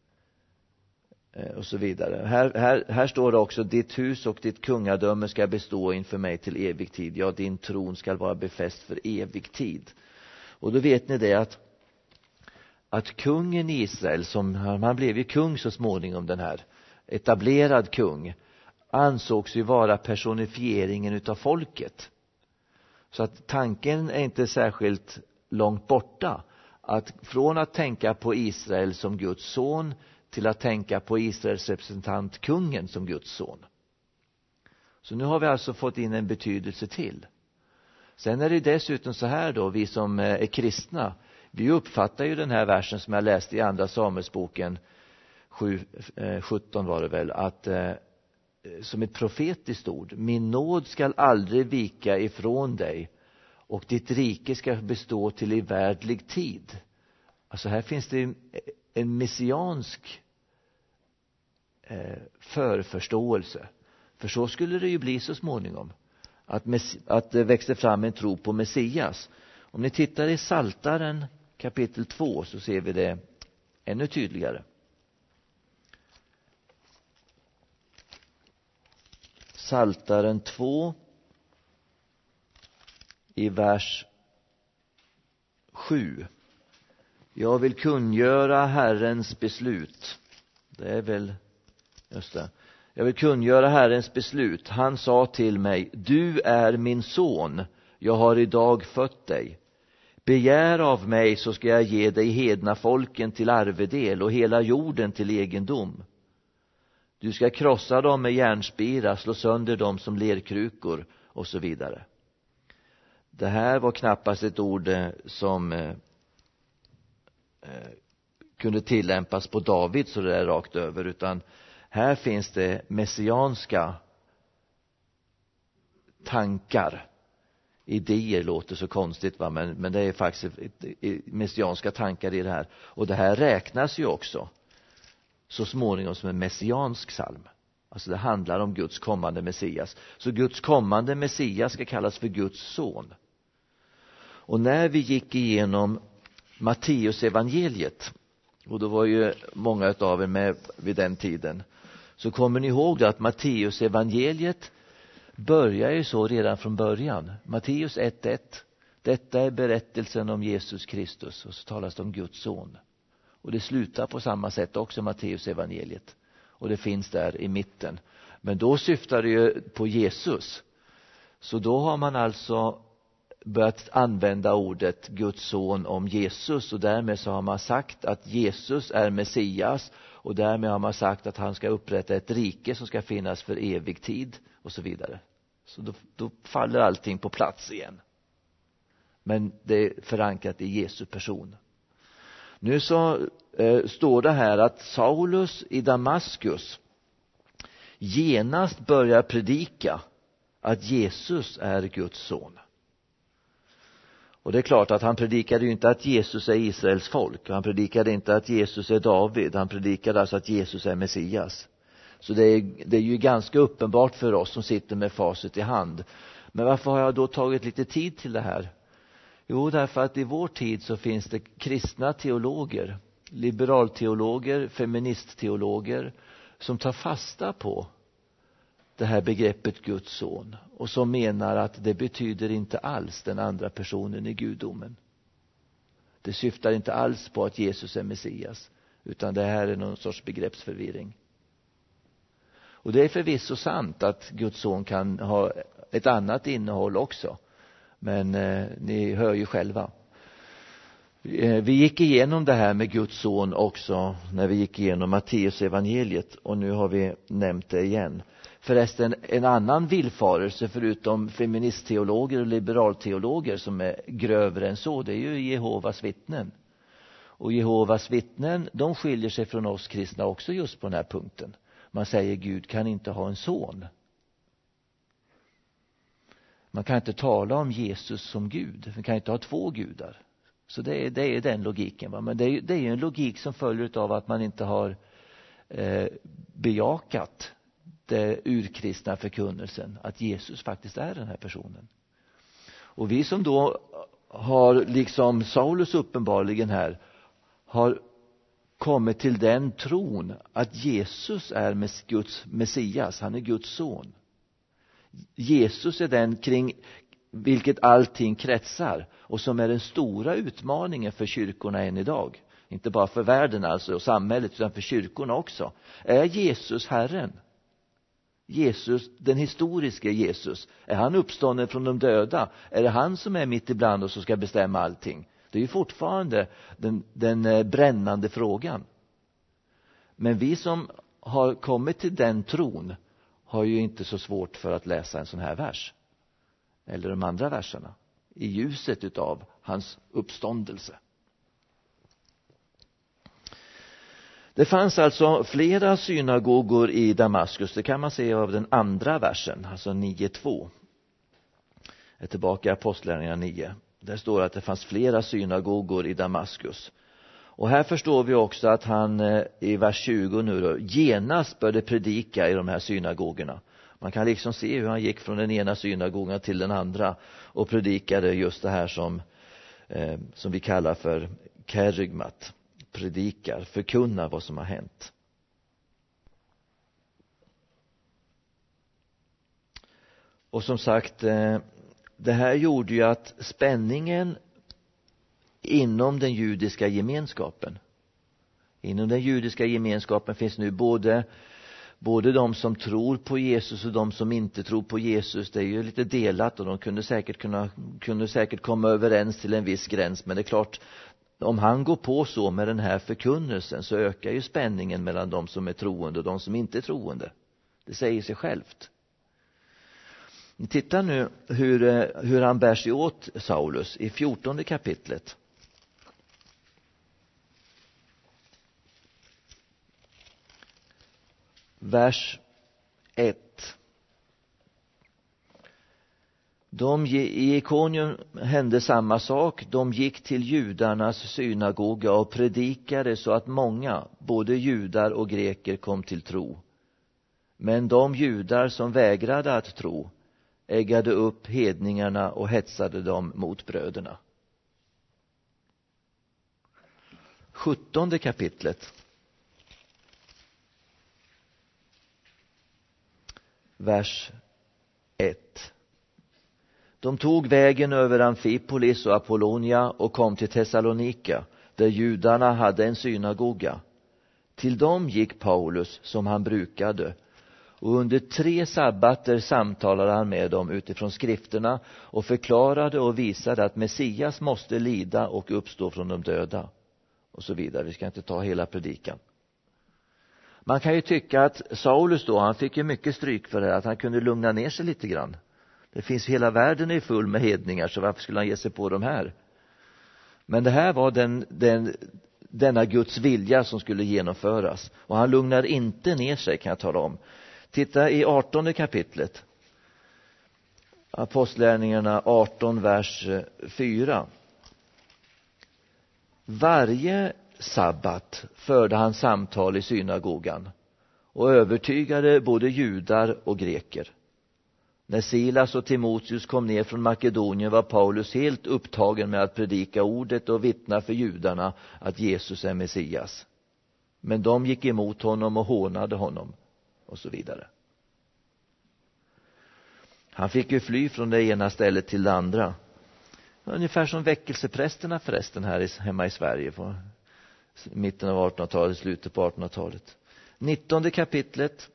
Och så vidare. Här, här, här står det också: ditt hus och ditt kungadöme ska bestå inför mig till evig tid. Ja, din tron ska vara befäst för evig tid. Och då vet ni det att att kungen i Israel, som han blev ju kung så småningom, den här etablerad kung, ansågs ju vara personifieringen utav folket. Så att tanken är inte särskilt långt borta, att från att tänka på Israel som Guds son till att tänka på Israels representant, kungen, som Guds son. Så nu har vi alltså fått in en betydelse till. Sen är det dessutom så här då, vi som är kristna, vi uppfattar ju den här versen som jag läste i andra Samuelsboken sju, sjutton var det väl, att eh, som ett profetiskt ord: min nåd skall aldrig vika ifrån dig, och ditt rike ska bestå till i värdlig tid. Alltså här finns det en messiansk eh, förförståelse. För så skulle det ju bli så småningom, att, mess- att det växte fram en tro på Messias. Om ni tittar i Psaltaren kapitel två så ser vi det ännu tydligare. Psaltaren två i vers sju. Jag vill kungöra Herrens beslut. Det är väl just det. Jag vill kungöra Herrens beslut. Han sa till mig: du är min son, jag har idag fött dig. Begär av mig, så ska jag ge dig hedna folken till arvedel och hela jorden till egendom. Du ska krossa dem med järnspira, slå sönder dem som lerkrukor, och så vidare. Det här var knappast ett ord som eh, kunde tillämpas på David så det är rakt över, utan här finns det messianska tankar. Idéer låter så konstigt, va? Men, men det är faktiskt ett, ett, messianska tankar i det här. Och det här räknas ju också så småningom som en messiansk psalm. Alltså det handlar om Guds kommande Messias. Så Guds kommande Messias ska kallas för Guds son. Och när vi gick igenom Matteus evangeliet, och då var ju många av er med vid den tiden, så kommer ni ihåg att Matteus evangeliet börjar ju så redan från början. Matteus ett ett. Detta är berättelsen om Jesus Kristus, och så talas det om Guds son. Och det slutar på samma sätt också, Matteus evangeliet. Och det finns där i mitten. Men då syftar det ju på Jesus. Så då har man alltså börjat använda ordet Guds son om Jesus, och därmed så har man sagt att Jesus är Messias, och därmed har man sagt att han ska upprätta ett rike som ska finnas för evig tid, och så vidare. Så då, då faller allting på plats igen. Men det är förankrat i Jesu person. Nu så eh, står det här att Saulus i Damaskus genast börjar predika att Jesus är Guds son. Och det är klart att han predikade ju inte att Jesus är Israels folk. Han predikade inte att Jesus är David. Han predikade alltså att Jesus är Messias. Så det är, det är ju ganska uppenbart för oss som sitter med facit i hand. Men varför har jag då tagit lite tid till det här? Jo, därför att i vår tid så finns det kristna teologer, liberalteologer, feministteologer som tar fasta på det här begreppet Guds son och som menar att det betyder inte alls den andra personen i gudomen. Det syftar inte alls på att Jesus är Messias, utan det här är någon sorts begreppsförvirring. Och det är förvisso sant att Guds son kan ha ett annat innehåll också. Men eh, ni hör ju själva. Eh, vi gick igenom det här med Guds son också när vi gick igenom Matteus evangeliet. Och nu har vi nämnt det igen. Förresten, en annan villfarelse förutom feministteologer och liberalteologer som är grövre än så, det är ju Jehovas vittnen. Och Jehovas vittnen, de skiljer sig från oss kristna också just på den här punkten. Man säger Gud kan inte ha en son. Man kan inte tala om Jesus som Gud. Man kan inte ha två gudar. Så det är, det är den logiken. Va? Men det är, det är en logik som följer av att man inte har eh, bejakat det urkristna förkunnelsen. Att Jesus faktiskt är den här personen. Och vi som då har, liksom Saulus uppenbarligen här, har kommit till den tron att Jesus är Guds Messias. Han är Guds son. Jesus är den kring vilket allting kretsar och som är den stora utmaningen för kyrkorna än idag. Inte bara för världen alltså och samhället utan för kyrkorna också. Är Jesus Herren? Jesus, den historiska Jesus, är han uppstånden från de döda? Är det han som är mitt ibland och som ska bestämma allting? Det är ju fortfarande den, den brännande frågan. Men vi som har kommit till den tron har ju inte så svårt för att läsa en sån här vers. Eller de andra verserna. I ljuset utav hans uppståndelse. Det fanns alltså flera synagogor i Damaskus. Det kan man se av den andra versen. Alltså nio två. Jag är tillbaka i Apostlagärningarna nio. Där står att det fanns flera synagogor i Damaskus. Och här förstår vi också att han i vers tjugo nu då, genast började predika i de här synagogorna. Man kan liksom se hur han gick från den ena synagogan till den andra och predikade just det här som, eh, som vi kallar för kerygmat. Predikar, förkunnar vad som har hänt. Och som sagt, eh, det här gjorde ju att spänningen inom den judiska gemenskapen. Inom den judiska gemenskapen finns nu både, både de som tror på Jesus och de som inte tror på Jesus. Det är ju lite delat och de kunde säkert, kunna, kunde säkert komma överens till en viss gräns. Men det är klart, om han går på så med den här förkunnelsen så ökar ju spänningen mellan de som är troende och de som inte är troende. Det säger sig självt. Titta nu hur, hur han bär sig åt Saulus i fjortonde kapitlet. Vers ett. De, I Ikonium hände samma sak. De gick till judarnas synagoga och predikade så att många, både judar och greker, kom till tro. Men de judar som vägrade att tro äggade upp hedningarna och hetsade dem mot bröderna. Sjuttonde kapitlet. Vers ett. De tog vägen över Amfipolis och Apollonia och kom till Thessalonika, där judarna hade en synagoga. Till dem gick Paulus som han brukade, och under tre sabbater samtalade han med dem utifrån skrifterna och förklarade och visade att Messias måste lida och uppstå från de döda. Och så vidare. Vi ska inte ta hela predikan. Man kan ju tycka att Saulus då, han fick ju mycket stryk för det, att han kunde lugna ner sig lite grann. Det finns hela världen är full med hedningar, så varför skulle han ge sig på de här? Men det här var den, den, denna Guds vilja som skulle genomföras. Och han lugnar inte ner sig, kan jag tala om. Titta i artonde kapitlet. Apostlagärningarna arton, vers fyra. Varje sabbat förde han samtal i synagogan och övertygade både judar och greker. När Silas och Timoteus kom ner från Makedonien var Paulus helt upptagen med att predika ordet och vittna för judarna att Jesus är Messias. Men de gick emot honom och hånade honom och så vidare. Han fick ju fly från det ena stället till det andra. Ungefär som väckelseprästerna förresten här hemma i Sverige på mitten av artonhundratalet, slutet på artonhundratalet. nittonde kapitlet,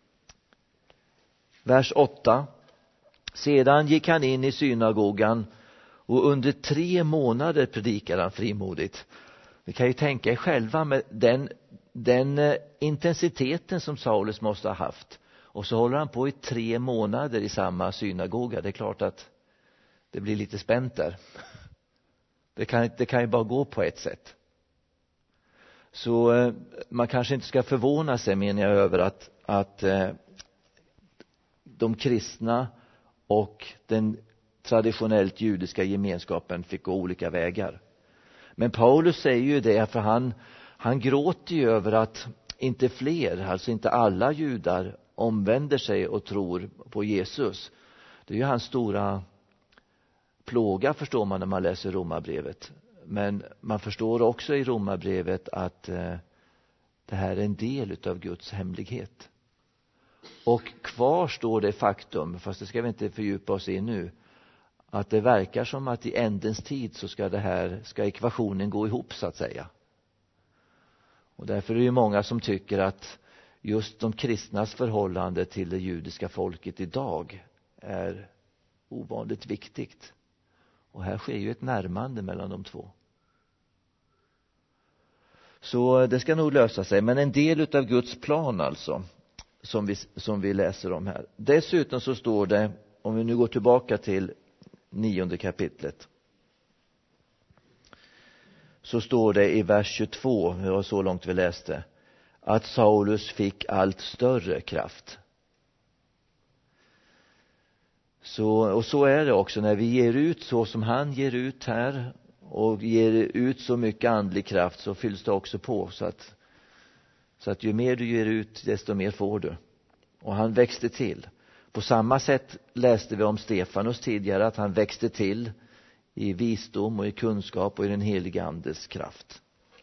vers åtta. Sedan gick han in i synagogan och under tre månader predikade han frimodigt. Ni kan ju tänka er själva med den, den intensiteten som Saulus måste ha haft. Och så håller han på i tre månader i samma synagoga. Det är klart att det blir lite spänt där. Det kan, det kan ju bara gå på ett sätt. Så eh, man kanske inte ska förvåna sig, menar jag, över att, att eh, de kristna och den traditionellt judiska gemenskapen fick gå olika vägar. Men Paulus säger ju det, för han, han gråter ju över att inte fler, alltså inte alla judar, omvänder sig och tror på Jesus. Det är ju hans stora plåga, förstår man när man läser Romarbrevet. Men man förstår också i Romarbrevet att eh, det här är en del utav Guds hemlighet. Och kvar står det faktum, fast det ska vi inte fördjupa oss i nu, att det verkar som att i ändens tid så ska det här, ska ekvationen gå ihop så att säga. Och därför är det ju många som tycker att just de kristnas förhållande till det judiska folket idag är ovanligt viktigt. Och här sker ju ett närmande mellan de två. Så det ska nog lösa sig, men en del utav Guds plan alltså, som vi, som vi läser om här. Dessutom så står det, om vi nu går tillbaka till nionde kapitlet, så står det i vers tjugotvå, det var så långt vi läste, att Saulus fick allt större kraft. Så, och så är det också när vi ger ut så som han ger ut här och ger ut så mycket andlig kraft, så fylls det också på, så att, så att ju mer du ger ut desto mer får du. Och han växte till. På samma sätt läste vi om Stefanus tidigare, att han växte till i visdom och i kunskap och i den heliga andes kraft.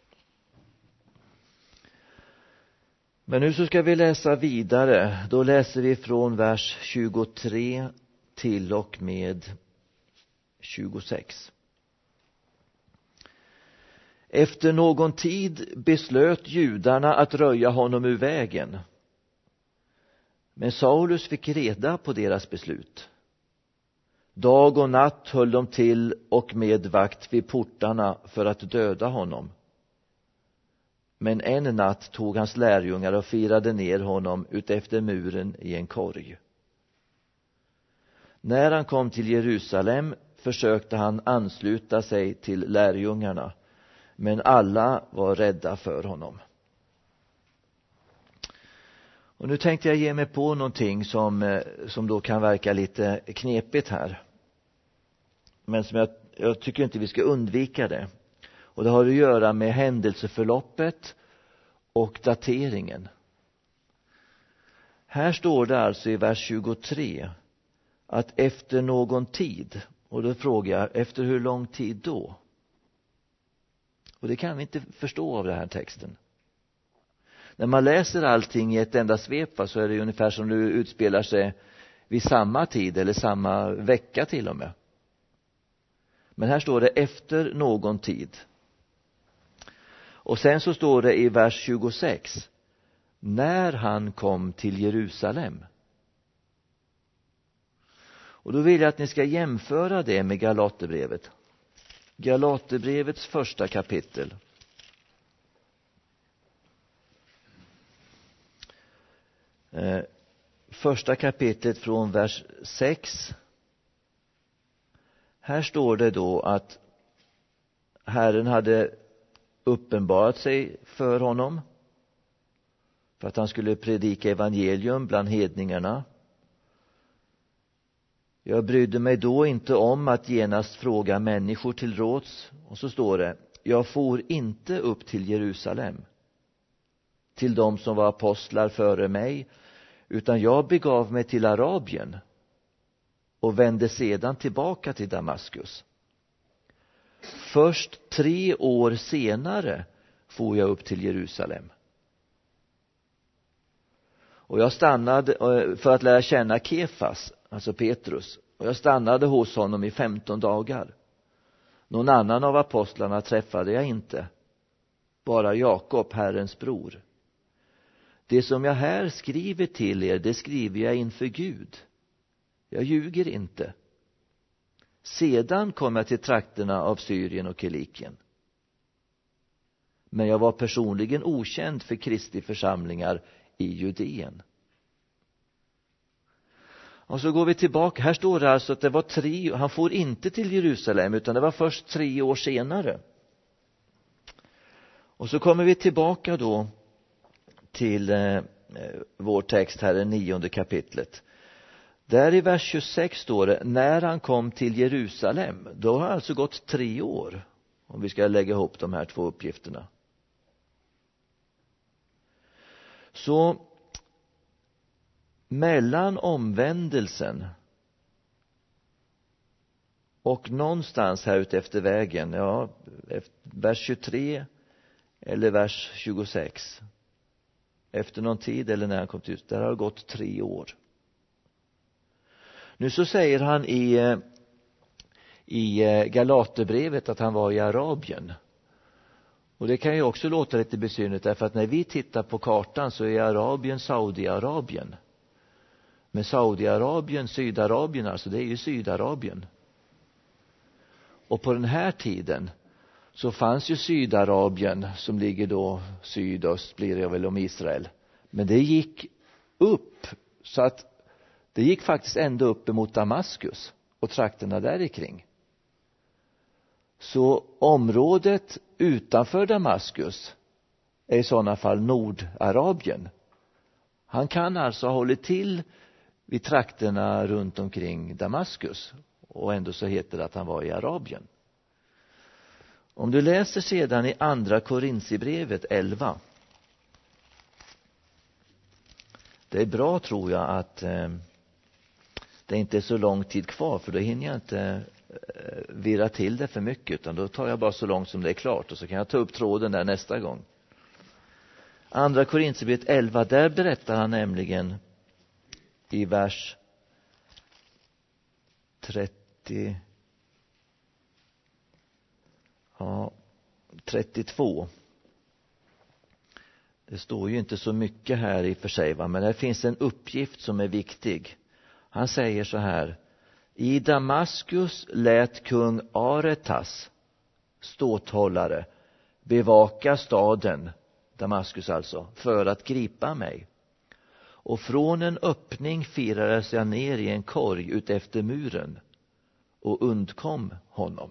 Men nu så ska vi läsa vidare. Då läser vi från vers tjugotre till och med tjugosex. Efter någon tid beslöt judarna att röja honom ur vägen. Men Saulus fick reda på deras beslut. Dag och natt höll de till och med vakt vid portarna för att döda honom. Men en natt tog hans lärjungar och firade ner honom utefter muren i en korg. När han kom till Jerusalem försökte han ansluta sig till lärjungarna, men alla var rädda för honom. Och nu tänkte jag ge mig på någonting som, som då kan verka lite knepigt här. Men som jag, jag tycker inte vi ska undvika det. Och det har att göra med händelseförloppet och dateringen. Här står det alltså i vers tjugotre att efter någon tid, och då frågar jag, efter hur lång tid då? Och det kan vi inte förstå av den här texten. När man läser allting i ett enda svep, så är det ungefär som det utspelar sig vid samma tid eller samma vecka till och med. Men här står det efter någon tid. Och sen så står det i vers tjugosex, när han kom till Jerusalem. Och då vill jag att ni ska jämföra det med Galaterbrevet. Galaterbrevets första kapitel. Eh, första kapitlet från vers sex. Här står det då att Herren hade uppenbarat sig för honom för att han skulle predika evangelium bland hedningarna. Jag brydde mig då inte om att genast fråga människor till råds. Och så står det, jag for inte upp till Jerusalem, till dem som var apostlar före mig, utan jag begav mig till Arabien och vände sedan tillbaka till Damaskus. Först tre år senare for jag upp till Jerusalem. Och jag stannade för att lära känna Kefas, alltså Petrus. Och jag stannade hos honom i femton dagar. Någon annan av apostlarna träffade jag inte, bara Jakob, Herrens bror. Det som jag här skriver till er, det skriver jag inför Gud. Jag ljuger inte. Sedan kom jag till trakterna av Syrien och Kilikien. Men jag var personligen okänd för Kristi församlingar i Judeen. Och så går vi tillbaka. Här står det alltså att det var tre, han får inte till Jerusalem, utan det var först tre år senare. Och så kommer vi tillbaka då till eh, vår text här, det nionde kapitlet. Där i vers tjugosex står det, när han kom till Jerusalem, då har alltså gått tre år, om vi ska lägga ihop de här två uppgifterna. Så mellan omvändelsen och någonstans här ute efter vägen, ja, vers tjugotre eller vers tjugosex, efter någon tid eller när han kom ut, där har det gått tre år. Nu så säger han i, i Galaterbrevet att han var i Arabien. Och det kan ju också låta lite besynnerligt, därför att när vi tittar på kartan så är Arabien Saudiarabien. Men Saudiarabien, Sydarabien, alltså det är ju Sydarabien. Och på den här tiden så fanns ju Sydarabien, som ligger då sydöst blir det väl om Israel. Men det gick upp så att det gick faktiskt ända upp emot Damaskus och trakterna där kring. Så området utanför Damaskus är i sådana fall Nordarabien. Han kan alltså ha hållit till vid trakterna runt omkring Damaskus, och ändå så heter det att han var i Arabien. Om du läser sedan i andra Korinthierbrevet elva. Det är bra, tror jag, att eh, det inte är så lång tid kvar, för då hinner jag inte eh, virra till det för mycket, utan då tar jag bara så långt som det är klart, och så kan jag ta upp tråden där nästa gång. Andra Korinthierbrevet elva, där berättar han nämligen i vers trettio, ja, trettiotvå. Det står ju inte så mycket här i och för sig, va? Men det finns en uppgift som är viktig. Han säger så här: i Damaskus lät kung Aretas, ståthållare, bevaka staden, Damaskus alltså, för att gripa mig. Och från en öppning firades jag ner i en korg ut efter muren och undkom honom.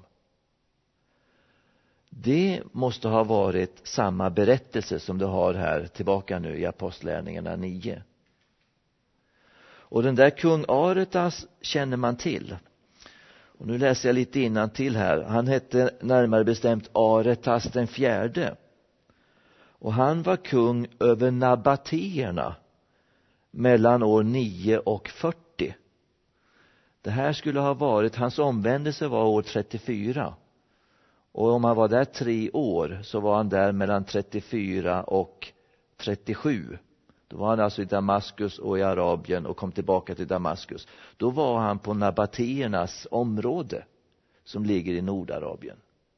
Det måste ha varit samma berättelse som du har här tillbaka nu i Apostlagärningarna nio. Och den där kung Aretas känner man till. Och nu läser jag lite innantill här. Han hette närmare bestämt Aretas den fjärde. Och han var kung över nabatéerna mellan år nio och fyrtio. Det här skulle ha varit, hans omvändelse var år trettiofyra. Och om han var där tre år så var han där mellan trettiofyra och trettiosju. Då var han alltså i Damaskus och i Arabien och kom tillbaka till Damaskus. Då var han på nabatéernas område som ligger i Nordarabien.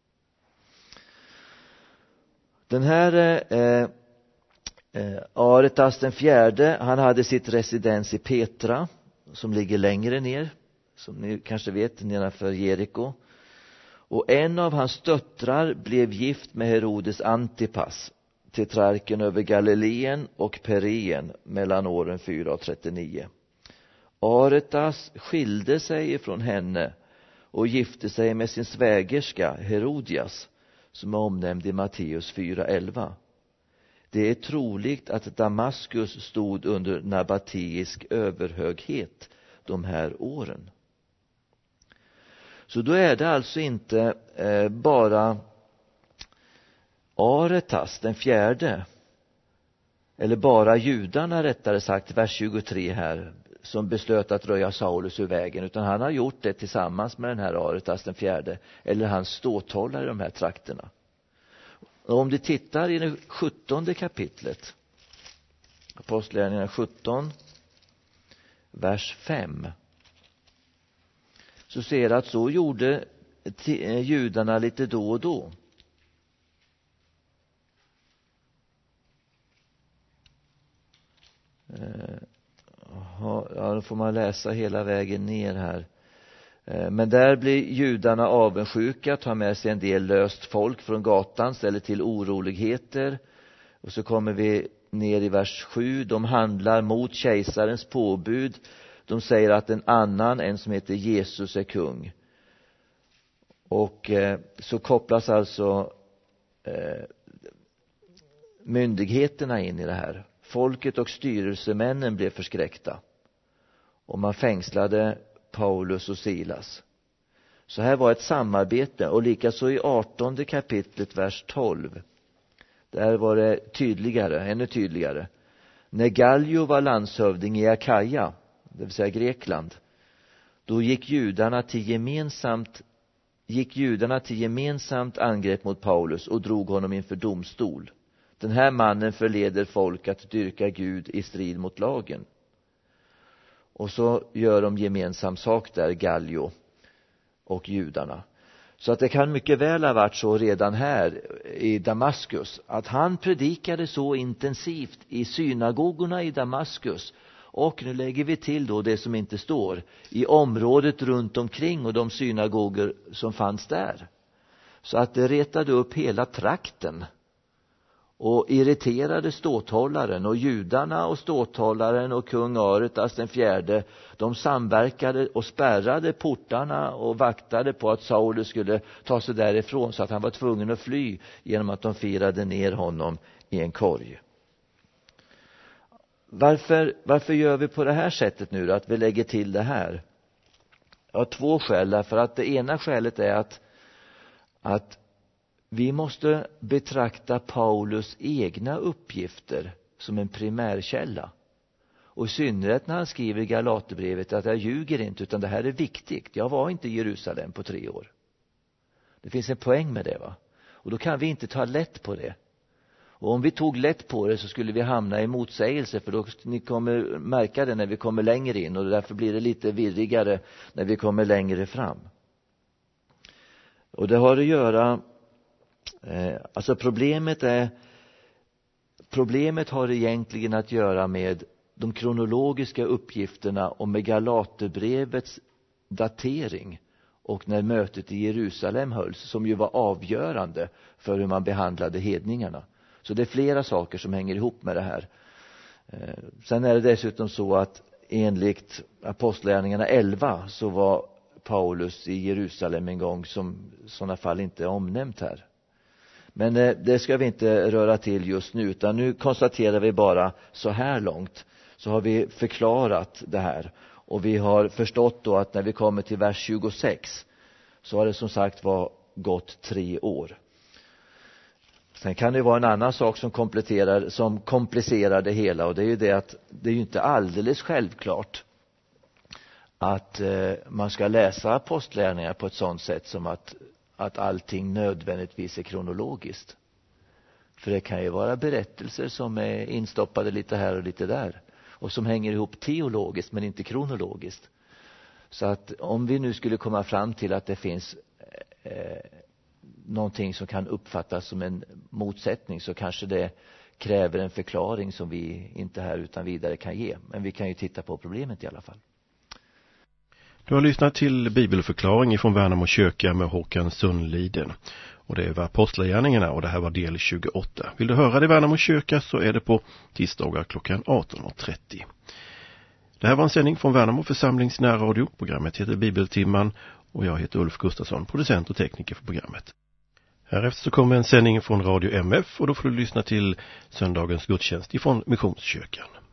Den här eh, eh, Aretas den fjärde, han hade sitt residens i Petra som ligger längre ner, som ni kanske vet, nedanför Jeriko. Och en av hans döttrar blev gift med Herodes Antipas, tetrarken över Galileen och Perien mellan åren fyra och trettionio. Aretas skilde sig från henne och gifte sig med sin svägerska Herodias, som är omnämnd i Matteus fyra elva. Det är troligt att Damaskus stod under nabateisk överhöghet de här åren. Så då är det alltså inte eh, bara Aretas, den fjärde, eller bara judarna rättare sagt, vers tjugotre här, som beslöt att röja Saulus ur vägen, utan han har gjort det tillsammans med den här Aretas den fjärde, eller hans ståthållare i de här trakterna. Och om du tittar i det sjuttonde kapitlet, Apostlagärningarna sjutton, vers fem, så ser att så gjorde judarna lite då och då. Ja, då får man läsa hela vägen ner här. Men där blir judarna avundsjuka, tar med sig en del löst folk från gatan, ställer till oroligheter. Och så kommer vi ner i vers sju. De handlar mot kejsarens påbud. De säger att en annan, en som heter Jesus, är kung. Och eh, så kopplas alltså eh, myndigheterna in i det här. Folket och styrelsemännen blev förskräckta. Och man fängslade Paulus och Silas. Så här var ett samarbete. Och likaså i artonde kapitlet, vers tolv. Där var det tydligare, ännu tydligare. När Gallio var landshövding i Akaja, det vill säga Grekland, då gick judarna till gemensamt gick judarna till gemensamt angrepp mot Paulus och drog honom inför domstol. Den här mannen förleder folk att dyrka Gud i strid mot lagen. Och så gör de gemensam sak där, Gallio och judarna. Så att det kan mycket väl ha varit så redan här i Damaskus, att han predikade så intensivt i synagogorna i Damaskus. Och nu lägger vi till då det som inte står, i området runt omkring och de synagoger som fanns där. Så att det retade upp hela trakten och irriterade ståthållaren, och judarna och ståthållaren och kung Aretas den fjärde, de samverkade och spärrade portarna och vaktade på att Saulus skulle ta sig därifrån, så att han var tvungen att fly genom att de firade ner honom i en korg. Varför, varför gör vi på det här sättet nu då, att vi lägger till det här? Jag har två skäl. För att det ena skälet är att, att vi måste betrakta Paulus egna uppgifter som en primärkälla. Och i synnerhet när han skriver i Galaterbrevet att jag ljuger inte, utan det här är viktigt. Jag var inte i Jerusalem på tre år. Det finns en poäng med det, va? Och då kan vi inte ta lätt på det. Och om vi tog lätt på det så skulle vi hamna i motsägelse, för då ni kommer märka det när vi kommer längre in, och därför blir det lite virrigare när vi kommer längre fram. Och det har att göra, eh, alltså problemet är, problemet har egentligen att göra med de kronologiska uppgifterna och med Galaterbrevets datering och när mötet i Jerusalem hölls, som ju var avgörande för hur man behandlade hedningarna. Så det är flera saker som hänger ihop med det här. Sen är det dessutom så att enligt Apostlagärningarna elva så var Paulus i Jerusalem en gång, som i sådana fall inte är omnämnt här. Men det ska vi inte röra till just nu, utan nu konstaterar vi bara så här långt så har vi förklarat det här. Och vi har förstått då att när vi kommer till vers tjugosex så har det som sagt var gått tre år. Sen kan det vara en annan sak som kompletterar, som komplicerar det hela, och det är ju det att det är ju inte alldeles självklart att eh, man ska läsa apostlagärningarna på ett sådant sätt som att, att allting nödvändigtvis är kronologiskt. För det kan ju vara berättelser som är instoppade lite här och lite där och som hänger ihop teologiskt men inte kronologiskt. Så att om vi nu skulle komma fram till att det finns eh, någonting som kan uppfattas som en motsättning, så kanske det kräver en förklaring som vi inte här utan vidare kan ge. Men vi kan ju titta på problemet i alla fall. Du har lyssnat till bibelförklaring från Värnamo kyrka med Håkan Sundliden. Och det var Apostlagärningarna, och det här var del tjugoåtta. Vill du höra det i Värnamo kyrka så är det på tisdagar klockan arton och trettio. Det här var en sändning från Värnamo församlings närradio. Programmet heter Bibeltimman och jag heter Ulf Gustafsson, producent och tekniker för programmet. Härefter så kommer en sändning från Radio M F, och då får du lyssna till söndagens gudstjänst ifrån Missionskyrkan.